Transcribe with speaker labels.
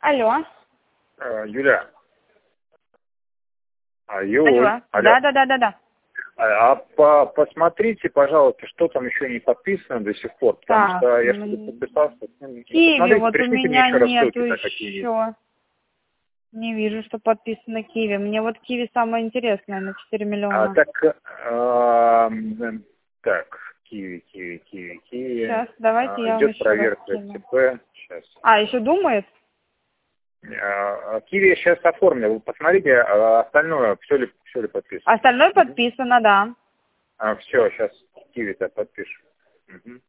Speaker 1: Алло.
Speaker 2: Юля.
Speaker 1: Алло.
Speaker 2: Алло.
Speaker 1: Да.
Speaker 2: Посмотрите, пожалуйста, что там еще не подписано до сих пор, потому
Speaker 1: Так,
Speaker 2: что я что-то подписался.
Speaker 1: Киви вот у
Speaker 2: пришлите мне
Speaker 1: меня
Speaker 2: еще раз
Speaker 1: нету
Speaker 2: ссылки, какие есть.
Speaker 1: еще. Не вижу, что подписано Киви. Мне вот Киви самое интересное на 4 миллиона.
Speaker 2: Так, Киви.
Speaker 1: Сейчас, давайте я вам
Speaker 2: Идет
Speaker 1: еще раз
Speaker 2: проверка
Speaker 1: кину.
Speaker 2: СТП. Сейчас.
Speaker 1: Еще думает?
Speaker 2: Киви я сейчас оформлю. Вы посмотрите, остальное, все ли подписано.
Speaker 1: Остальное подписано, да.
Speaker 2: Все, сейчас Киви-то подпишем. Угу.